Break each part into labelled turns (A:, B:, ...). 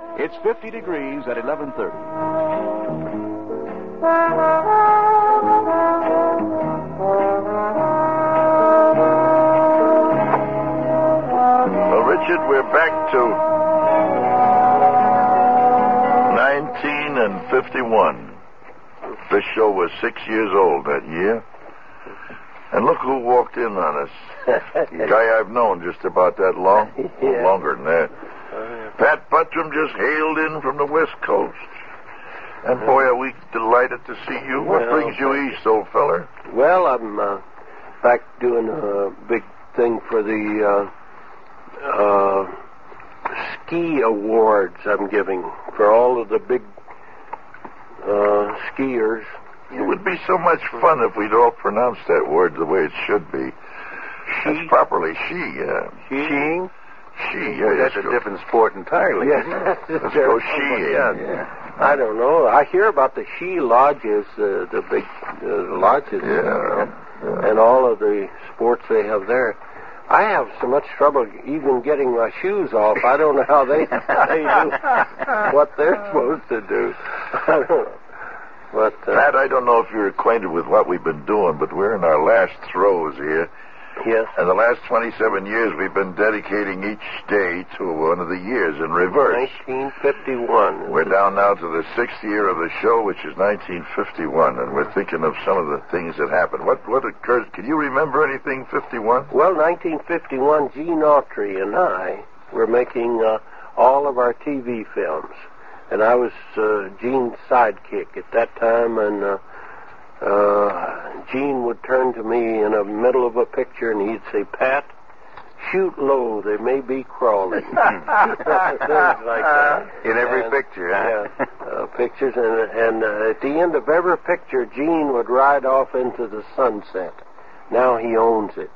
A: It's 50 degrees at 11:30.
B: Well, Richard, we're back to 1951. This show was 6 years old that year. And look who walked in on us. A guy I've known just about that long.
C: Yeah.
B: Longer than that. Pat Buttram just hailed in from the West Coast. And boy, are we delighted to see you. What brings you east, old feller?
C: Well, I'm back doing a big thing for the ski awards I'm giving for all of the big skiers.
B: It would be so much fun if we'd all pronounced that word the way it should be. That's properly she, yeah.
C: Skiing?
B: She, yeah.
D: That's a different sport entirely.
C: Yes.
B: Let's go skiing.
C: Yeah. I don't know. I hear about the ski lodges, the big lodges, and all of the sports they have there. I have so much trouble even getting my shoes off. I don't know how they do what they're supposed to do. I don't know. But,
B: Pat, I don't know if you're acquainted with what we've been doing, but we're in our last throes here.
C: Yes.
B: And the last 27 years, we've been dedicating each day to one of the years in reverse.
C: 1951.
B: We're down now to the 6th year of the show, which is 1951, and we're thinking of some of the things that happened. What occurred? Can you remember anything 51?
C: Well, 1951, Gene Autry and I were making all of our TV films. And I was Gene's sidekick at that time, and Gene would turn to me in the middle of a picture, and he'd say, "Pat, shoot low, they may be crawling." Things like that.
D: In every picture, huh?
C: Yeah, pictures, and at the end of every picture, Gene would ride off into the sunset. Now he owns it.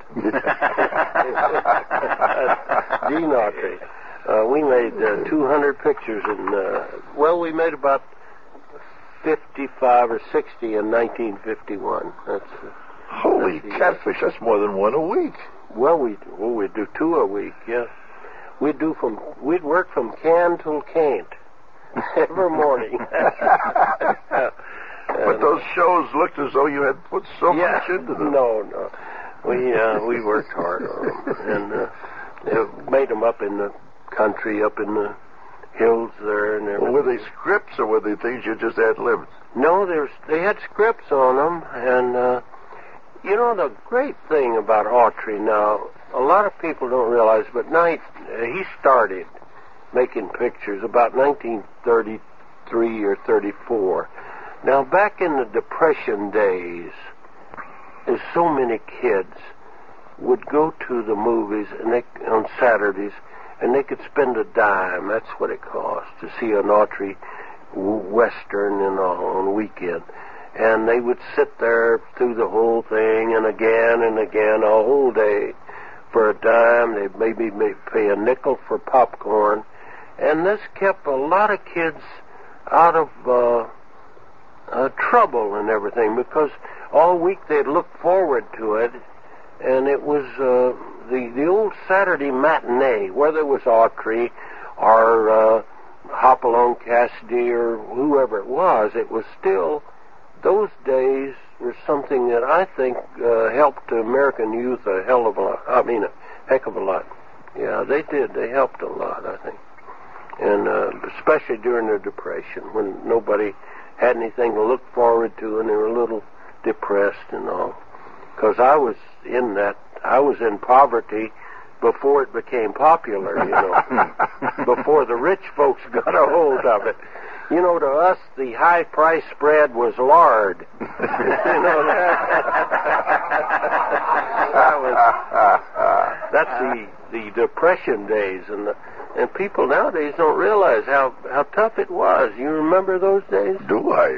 C: Gene Autry. We made 200 pictures, and we made about 55 or 60 in 1951.
B: Holy catfish! That's more than one a week.
C: Well, we do 2 a week. Yeah, we'd work from can till can't every morning.
B: But those shows looked as though you had put so much into them.
C: No, we worked hard on them, and made them up in the country, up in the hills there, and everything.
B: Were they scripts or were they things you just ad-libbed?
C: No, they had scripts on them, and the great thing about Autry now, a lot of people don't realize, but he started making pictures about 1933 or 34. Now, back in the Depression days, there's so many kids would go to the movies on Saturdays, and they could spend a dime. That's what it cost to see an Autry Western on weekend. And they would sit there through the whole thing and again a whole day for a dime. They'd maybe pay a nickel for popcorn. And this kept a lot of kids out of trouble and everything, because all week they'd look forward to it. And it was the old Saturday matinee, whether it was Autry or Hopalong Cassidy or whoever it was still, those days were something that I think helped the American youth a heck of a lot. Yeah, they did. They helped a lot, I think. And especially during the Depression, when nobody had anything to look forward to and they were a little depressed and all. Because I was in poverty before it became popular, before the rich folks got a hold of it. To us, the high price spread was lard. That's the Depression days, and people nowadays don't realize how tough it was. You remember those days?
B: Do I?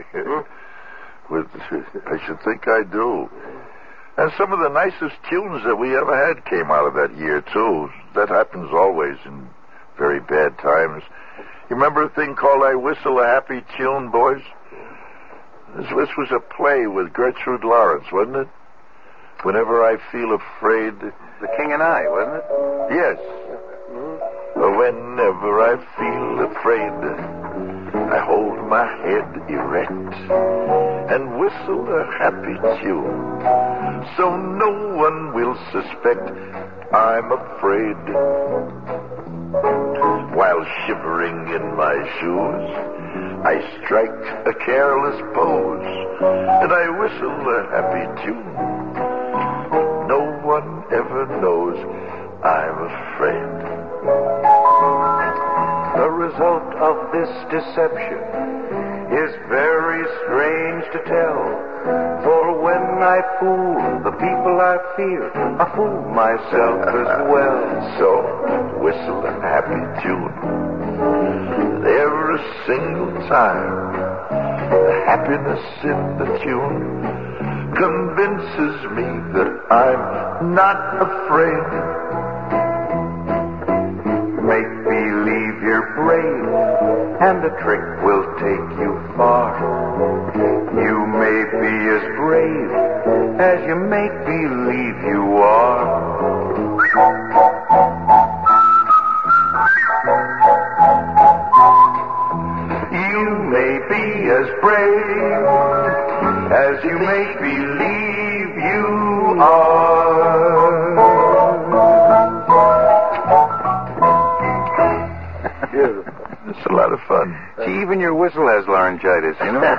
B: I should think I do. And some of the nicest tunes that we ever had came out of that year, too. That happens always in very bad times. You remember a thing called I Whistle a Happy Tune, boys? This was a play with Gertrude Lawrence, wasn't it? Whenever I Feel Afraid.
D: The King and I, wasn't it?
B: Yes. Whenever I feel afraid, I hold my head erect and whistle a happy tune, so no one will suspect I'm afraid. While shivering in my shoes, I strike a careless pose, and I whistle a happy tune. No one ever knows I'm afraid.
E: The result of this deception is very strange to tell. For when I fool the people I fear, I fool myself as well.
B: So, whistle a happy tune. Every single time, the happiness in the tune convinces me that I'm not afraid.
E: Make believe you're brave, and the trick will take you far. You may be as brave as you make believe you are. You may be as brave as you make believe you are.
B: It's a lot of fun.
D: See, even your whistle has laryngitis, you know?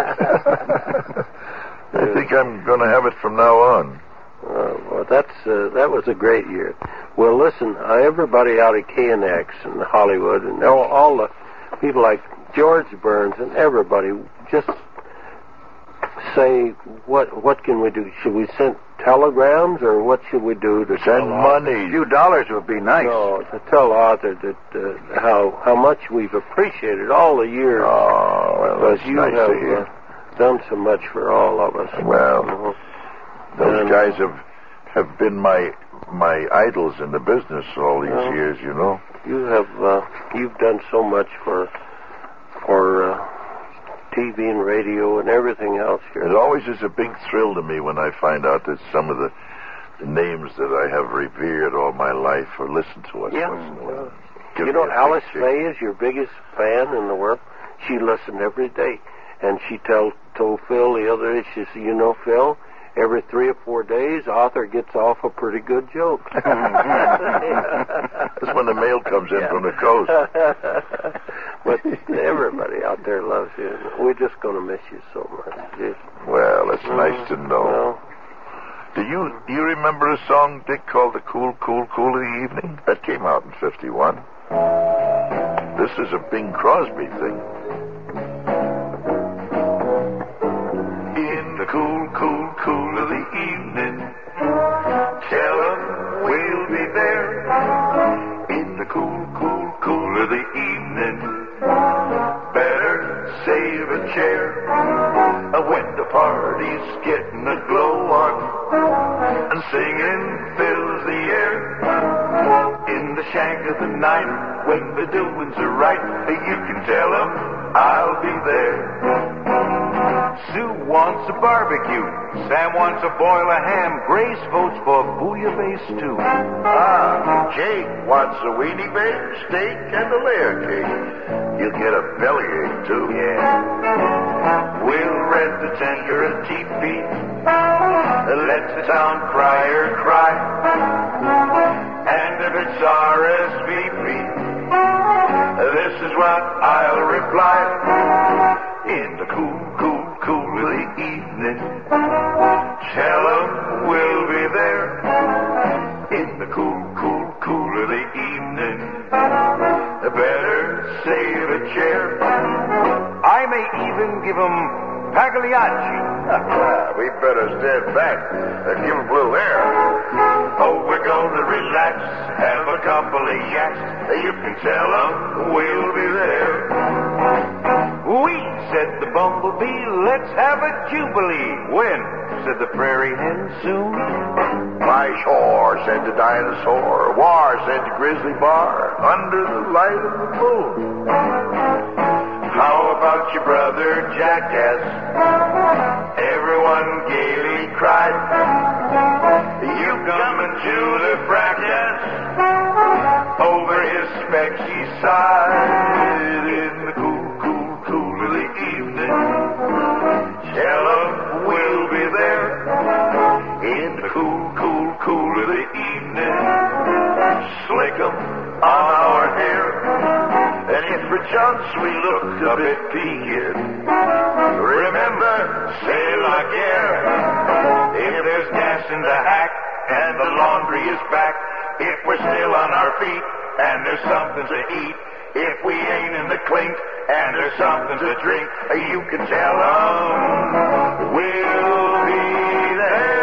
B: I think I'm going to have it from now on.
C: Well, that was a great year. Well, listen, everybody out of KNX and Hollywood and all the people like George Burns and everybody, just say what can we do? Should we send telegrams, or what should we do to
B: Send money.
D: A few dollars would be nice.
C: No, to tell Arthur that how much we've appreciated all the years.
B: Oh, well, that's
C: you
B: nice
C: have
B: to hear.
C: done so much for all of us.
B: Well, those guys have been my idols in the business all these years, you know.
C: You've done so much for TV and radio and everything else here.
B: It always is a big thrill to me when I find out that some of the names that I have revered all my life or listened to us.
C: Yeah.
B: Once in a while.
C: You know, Alice Faye is your biggest fan in the world. She listened every day, and she told Phil the other day, she said, you know, Phil, every 3 or 4 days, Arthur gets off a pretty good joke.
B: That's when the mail comes in from the coast.
C: But everybody out there loves you. We're just going to miss you so much.
B: Well, it's nice to know.
C: Well,
B: Do you remember a song, Dick, called The Cool, Cool, Cool of the Evening? That came out in 51. This is a Bing Crosby thing. In the cool, cool, cool of the evening, tell 'em we'll be there. In the cool, cool, cool of the evening, better save a chair. When the party's getting a glow on and singing fills the air, in the shank of the night when the doings are right, you can tell 'em I'll be there.
E: Sue wants a barbecue. Sam wants a boil of ham. Grace votes for bouillabaisse stew.
B: Jake wants a weenie bake, steak, and a layer cake. You'll get a bellyache, too.
E: Yeah.
B: We'll rent the tanker a teepee. Let the town crier cry. And if it's RSVP, this is what I'll reply. In the cool, cool, cool of the evening, tell 'em we'll be there. In the cool, cool, cool of the evening, better save a chair.
E: I may even give 'em Pagliacci.
B: We better stand back and give 'em a little air. Oh, we're gonna relax, have a couple of yaks. You can tell 'em we'll be there.
E: We, said the bumblebee, let's have a jubilee. When, said the prairie hen, soon.
B: By shore, said the dinosaur. War, said the grizzly bar. Under the light of the moon. How about your brother, Jackass? Everyone gaily cried. You coming to the fracas over his outside in the cool, cool, cool of the evening. Tell 'em we'll be there in the cool, cool, cool of the evening. Slick 'em on our hair, and if perchance we look a bit peaked, remember, say la guerre. If there's gas in the hack and the laundry is back, if we're still on our feet and there's something to eat, if we ain't in the clink and there's something to drink, you can tell 'em we'll be there.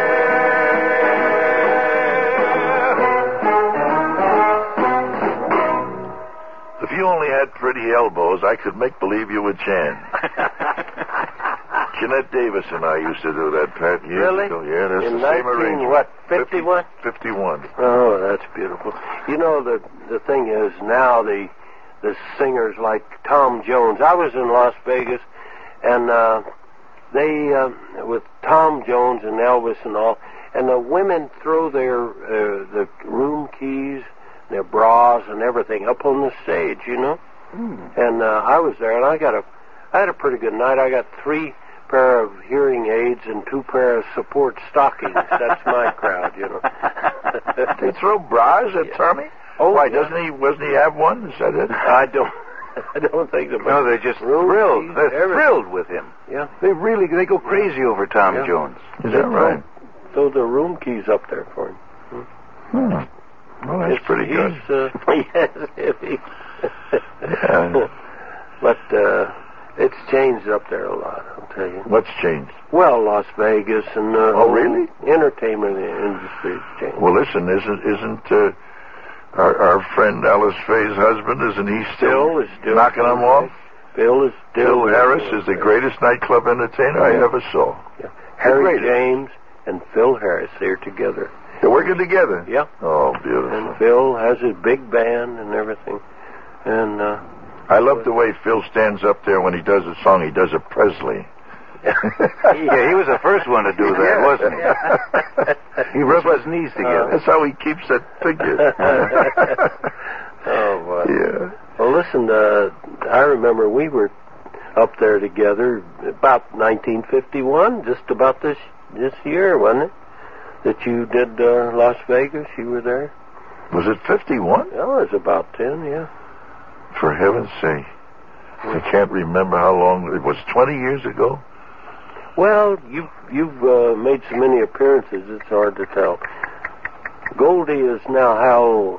B: If you only had pretty elbows, I could make believe you were Jan. Jeanette Davis and I used to do that, Pat, years
C: Really?
B: ago. Yeah, that's
C: In
B: the same
C: 19
B: arrangement.
C: what, 51?
B: 51.
C: Oh, that's beautiful. You know, the thing is now the singers like Tom Jones. I was in Las Vegas, and they with Tom Jones and Elvis and all, and the women throw their the room keys, their bras and everything up on the stage, you know. And I was there, and I had a pretty good night. I got 3 pair of hearing aids and 2 pair of support stockings. That's my crowd, you know.
B: They throw bras at Tommy?
C: Oh,
B: why?
C: yeah.
B: Doesn't he have one? Is that it?
C: I don't think so.
D: No, they're just thrilled. They're thrilled with him.
C: Yeah.
D: They go crazy over Tom
C: Yeah.
D: Jones.
B: Is that right?
C: Throw the room keys up there for him.
B: Well, that's pretty good.
C: Yes,
B: Yeah.
C: But it's changed up there a lot, I'll tell you.
B: What's changed?
C: Well, Las Vegas and
B: Oh, really?
C: entertainment industry has changed.
B: Well, listen, isn't our friend Alice Faye's husband, isn't he
C: Phil is still
B: knocking them off?
C: Phil is still
B: Phil Harris is the greatest nightclub entertainer I ever saw.
C: Yeah. Harry
B: greatest.
C: James and Phil Harris, they're together.
B: They're working together?
C: Yeah.
B: Oh, beautiful.
C: And Phil has his big band and everything. And
B: I love the way Phil stands up there when he does a song. He does a Presley.
D: Yeah, he was the first one to do that, wasn't he? He rubbed his knees together.
B: That's how he keeps that figure.
C: oh, boy.
B: Yeah.
C: Well, listen, I remember we were up there together about 1951, just about this year, wasn't it? That you did Las Vegas. You were there.
B: Was it 51?
C: Oh, it was about 10, yeah.
B: For heaven's sake. I can't remember how long. It was 20 years ago?
C: Well, you've made so many appearances, it's hard to tell. Goldie is now how old?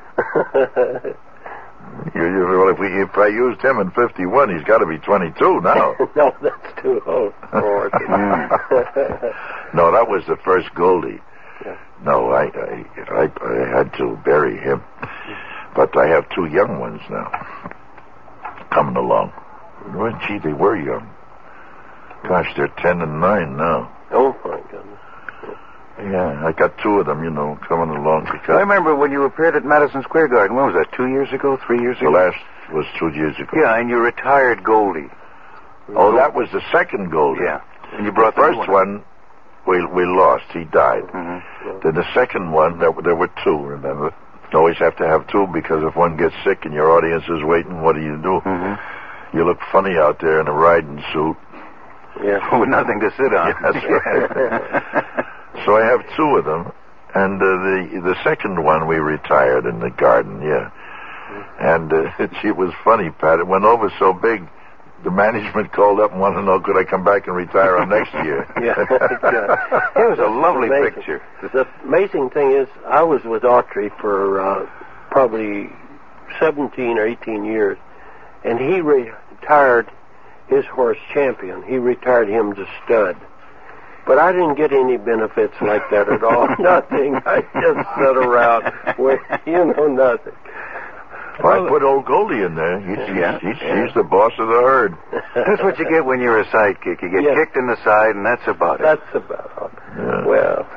B: If I used him in 51, he's got to be 22 now.
C: No, that's too old for it.
B: No, that was the first Goldie.
C: Yeah.
B: No, I had to bury him. But I have 2 young ones now coming along. Well, gee, they were young. Gosh, they're 10 and 9 now.
C: Oh, my goodness.
B: Yeah, I got 2 of them, coming along.
D: I
B: Because
D: remember when you appeared at Madison Square Garden. When was that, 2 years ago, 3 years
B: the
D: ago?
B: last was 2 years ago.
D: Yeah, and you retired Goldie.
B: Oh, that was the second Goldie.
D: Yeah. And you brought
B: the first one, we lost. He died.
D: Mm-hmm.
B: Then the second one, there were 2, remember? You always have to have 2 because if one gets sick and your audience is waiting, what do you do?
D: Mm-hmm.
B: You look funny out there in a riding suit.
C: Yeah.
D: With nothing to sit on.
B: Yeah, that's right. So I have 2 of them. And the second one we retired in the garden, yeah. And it was funny, Pat. It went over so big, the management called up and wanted to know, could I come back and retire on next year?
C: Yeah.
D: It was a lovely
C: amazing.
D: picture.
C: The amazing thing is, I was with Autry for probably 17 or 18 years, and he retired his horse Champion. He retired him to stud. But I didn't get any benefits like that at all. Nothing. I just sat around with, nothing.
B: Well, I put old Goldie in there. He's the boss of the herd.
D: That's what you get when you're a sidekick. You get
C: Yeah.
D: kicked in the side, and that's about it.
C: That's about all.
B: Yeah.
C: Well.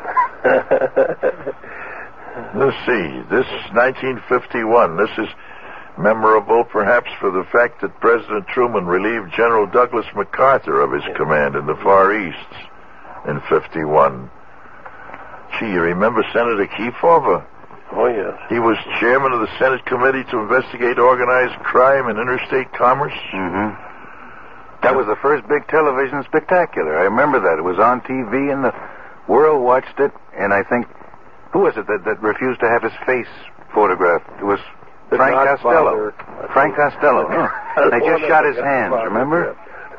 B: Let's see. This is 1951. This is memorable perhaps for the fact that President Truman relieved General Douglas MacArthur of his command in the Far East in 51. Gee, you remember Senator Kefauver?
C: Oh, yes.
B: He was chairman of the Senate Committee to investigate organized crime and interstate commerce.
D: Mm-hmm. That was the first big television spectacular. I remember that. It was on TV, and the world watched it, and I think... Who was it that refused to have his face photographed? It was Frank Costello. Frank Costello. Oh. They just shot his hands, remember?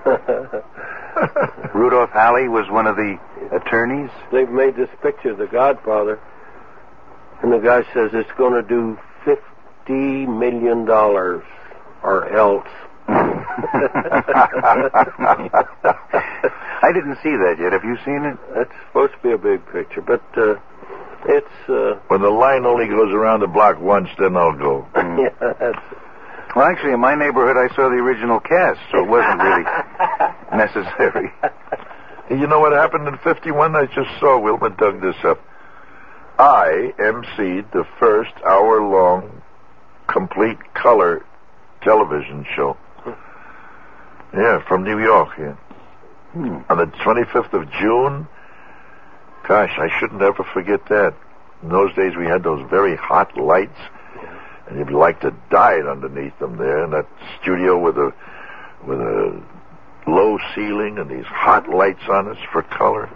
D: Rudolph Halley was one of the attorneys.
C: They've made this picture, The Godfather, and the guy says it's going to do $50 million or else.
D: I didn't see that yet. Have you seen it?
C: That's supposed to be a big picture, but it's...
B: When the line only goes around the block once, then I'll go.
C: Yeah, that's...
D: Well, actually, in my neighborhood, I saw the original cast, so it wasn't really necessary.
B: You know what happened in 51? I just saw Wilma dug this up. I emceed the first hour-long, complete color television show. Yeah, from New York, yeah. On the 25th of June. Gosh, I shouldn't ever forget that. In those days, we had those very hot lights, and you'd like to die underneath them there in that studio with a low ceiling and these hot lights on us for color.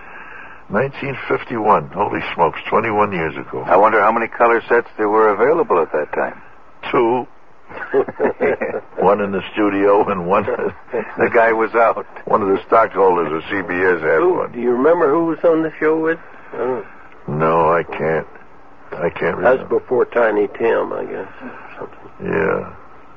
B: 1951. Holy smokes, 21 years ago.
D: I wonder how many color sets there were available at that time.
B: 2. One in the studio and one...
D: The guy was out.
B: One of the stockholders of CBS had one.
C: Do you remember who was on the show with?
B: No, I can't. I can't remember.
C: That's before Tiny Tim, I guess. Something.
B: Yeah.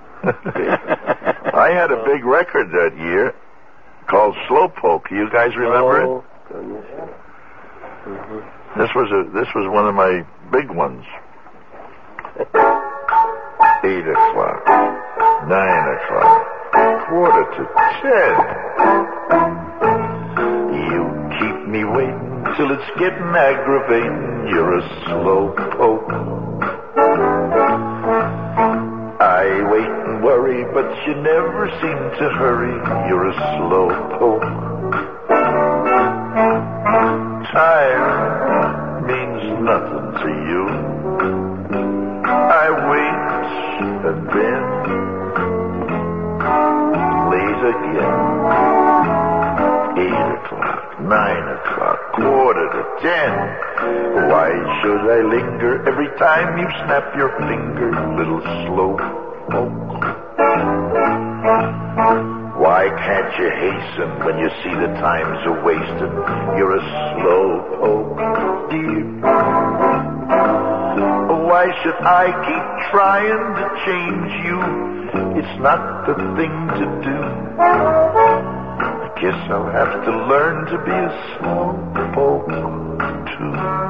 B: I had a big record that year called Slowpoke. You guys remember it?
C: Goodness. Mm-hmm.
B: This was one of my big ones. 8 o'clock, 9 o'clock, 9:45. You keep me waiting till it's getting aggravating. You're a slow poke. I wait and worry, but you never seem to hurry. You're a slow poke. Time means nothing to you. I wait and then late again. 8 o'clock, 9 o'clock, 9:45. Why should I linger every time you snap your finger, little slow poke? Why can't you hasten when you see the time's a-wasting? You're a slow poke, dear. Why should I keep trying to change you? It's not the thing to do. I guess I'll have to learn to be a slow poke, too.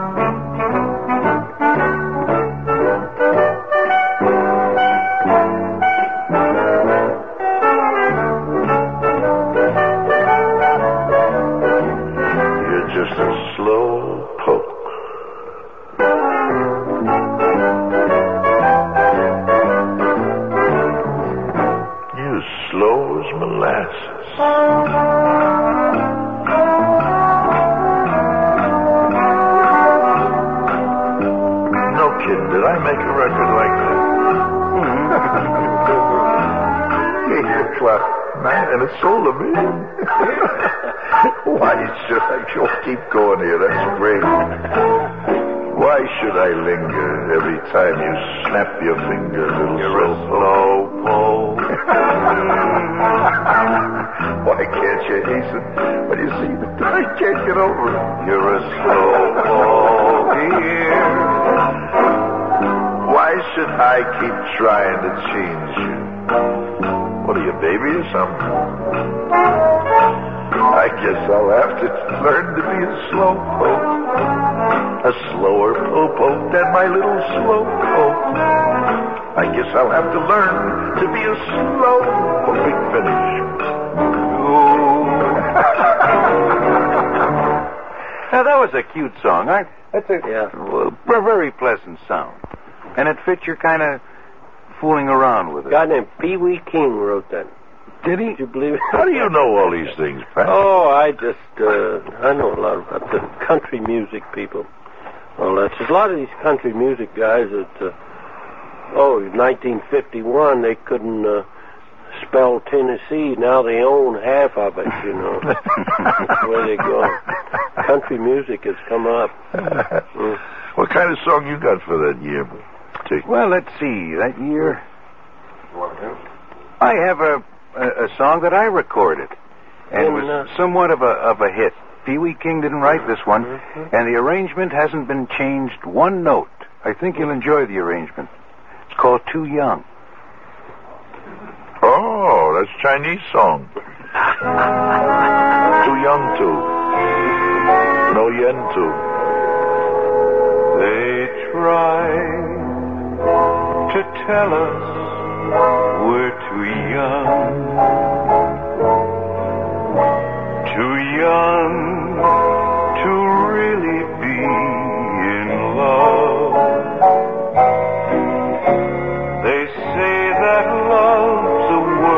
B: And it's sold to me. Why should I keep going here? That's great. Why should I linger every time you snap your finger, little slow poke? Why can't you hasten when you see that I can't get over it? You're a slow poke here. Why should I keep trying to change you? What are you, baby or something? I guess I'll have to learn to be a slow poke. A slower poke than my little slow poke. I guess I'll have to learn to be a slow big finish.
D: Now, that was a cute song. That's a very pleasant sound. And it fits your kind of fooling around with it.
C: A guy named Pee Wee King wrote that.
D: Did he?
C: Did you believe it?
B: How do you know all these things, Pat?
C: Oh, I know a lot about the country music people. Well, that's a lot of these country music guys that, 1951, they couldn't spell Tennessee. Now they own half of it, you know. That's the way they go. Country music has come up.
B: What kind of song you got for that year?
D: Well, let's see. That year, I have a song that I recorded, and it was somewhat of a hit. Pee Wee King didn't write this one, and the arrangement hasn't been changed one note. I think you'll enjoy the arrangement. It's called Too Young.
B: Oh, that's a Chinese song. Too young to. No yen to.
E: They try to tell us we're too young. Too young to really be in love. They say that love's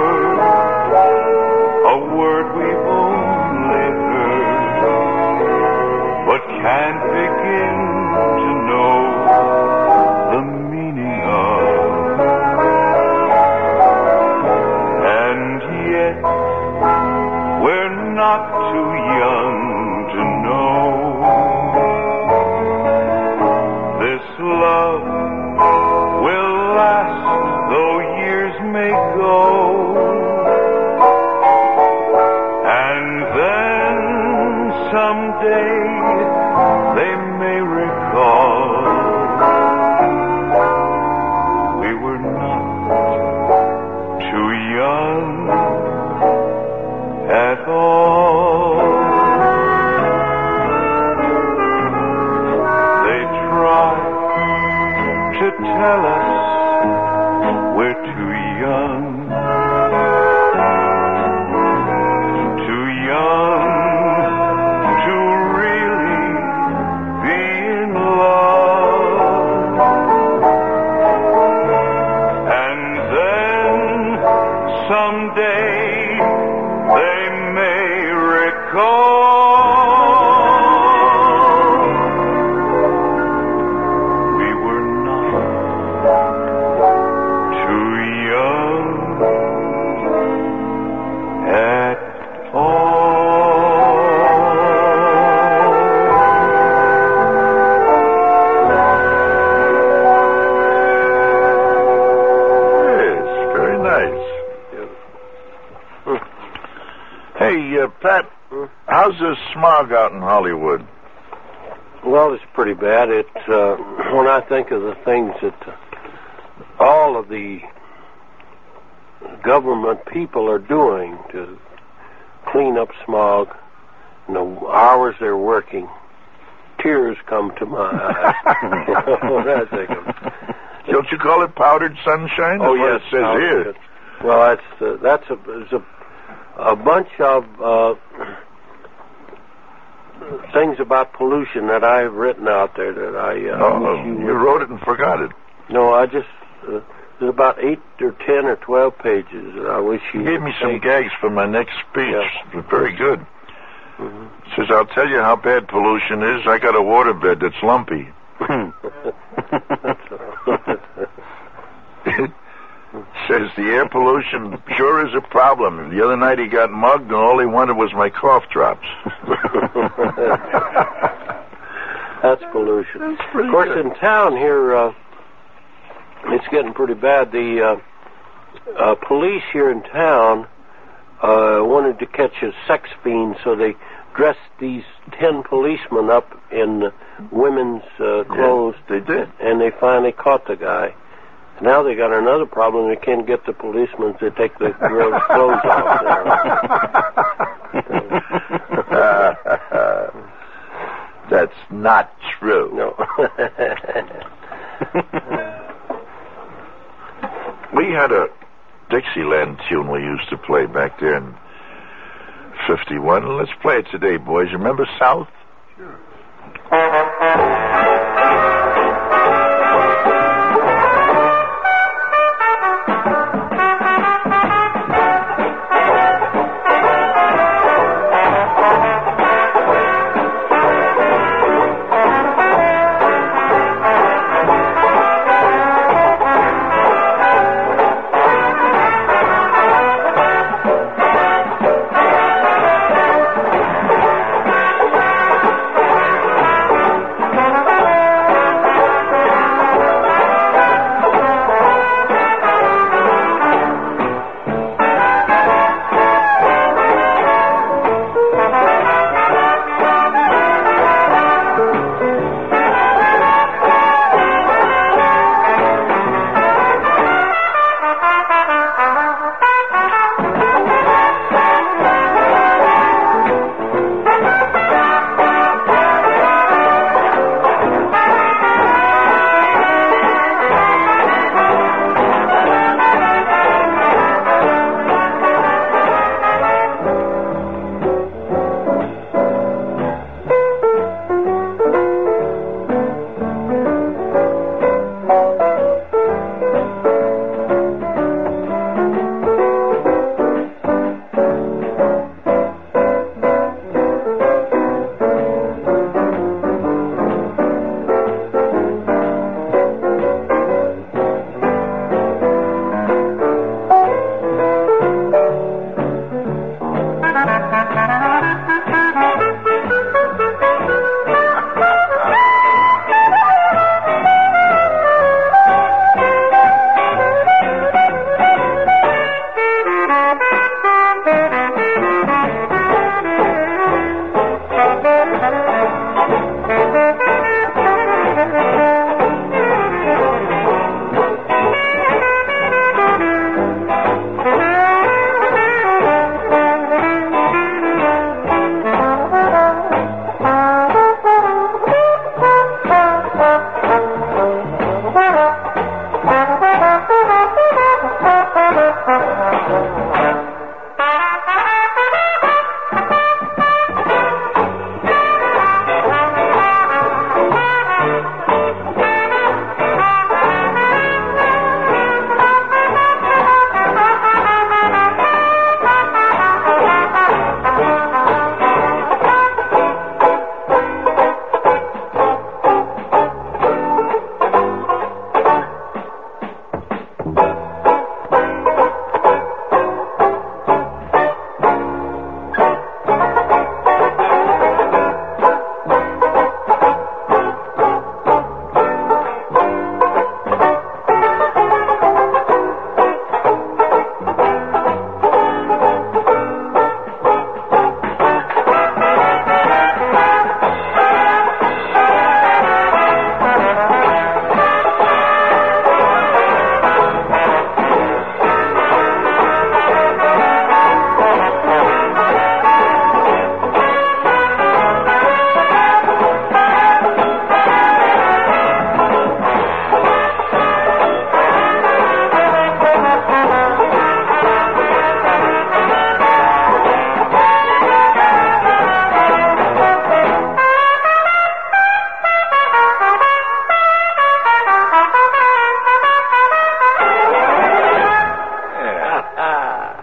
E: a word we've only heard, but can't begin to know the meaning of. And yet, we're not too young to know. This love will last, though years may go. And then someday they may recall we were not too young at all. They try to tell us we're too young. Too young to really be in love. And then someday they may recall we were not too young at
B: Yes, very nice. Hey, Pat, how's the smog out in Hollywood?
C: Well, it's pretty bad. It when I think of the things that all of the government people are doing to clean up smog, and the hours they're working, tears come to my eyes. When I think of it.
B: Don't you call it powdered sunshine?
C: Oh,
B: That's what
C: yes.
B: it says here.
C: Well, that's a bunch of things about pollution that I've written out there that I wish
B: you wrote it and forgot it.
C: No, I just there's about 8 or 10 or 12 pages that I wish you
B: gave me some gags for my next speech.
C: Yeah.
B: They're very good. Says, I'll tell you how bad pollution is. I got a waterbed that's lumpy. Says the air pollution sure is a problem. The other night he got mugged and all he wanted was my cough drops.
C: That's pollution.
B: That's pretty
C: of course,
B: good.
C: in town here, it's getting pretty bad. The police here in town wanted to catch a sex fiend, so they dressed these 10 policemen up in women's clothes.
B: Yes, they did.
C: And they finally caught the guy. Now they got another problem. They can't get the policemen to take the girls' clothes off there.
B: That's not true.
C: No.
B: We had a Dixieland tune we used to play back there in 51. Let's play it today, boys. Remember South?
C: Sure.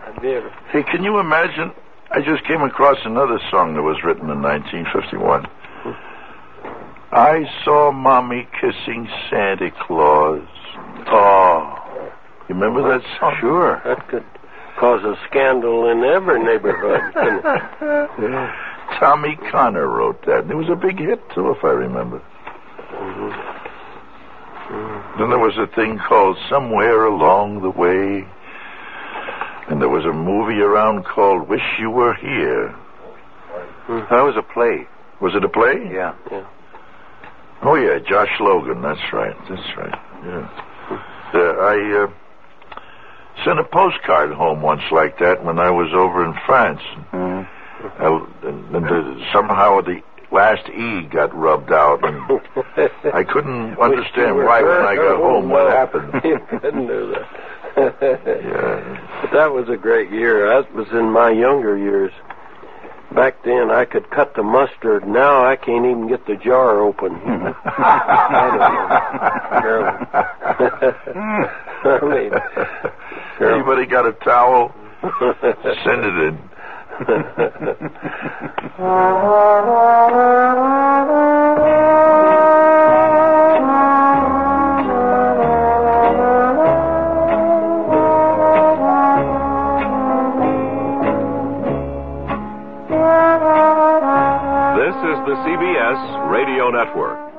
B: Hey, can you imagine? I just came across another song that was written in 1951. I saw Mommy kissing Santa Claus. Oh. You remember that song?
D: Sure.
C: That could cause a scandal in every neighborhood.
B: Tommy Connor wrote that. And it was a big hit, too, if I remember. Then there was a thing called Somewhere Along the Way. And there was a movie around called Wish You Were Here.
D: That was a play.
B: Was it a play?
D: Yeah.
B: Oh, yeah, Josh Logan. That's right. Yeah. I sent a postcard home once like that when I was over in France. Somehow the last E got rubbed out, and I couldn't understand why when I got home what happened.
C: You couldn't do that.
B: Yeah.
C: But that was a great year. That was in my younger years. Back then, I could cut the mustard. Now I can't even get the jar open.
B: Anybody got a towel? Send it in.
A: This is the CBS Radio Network.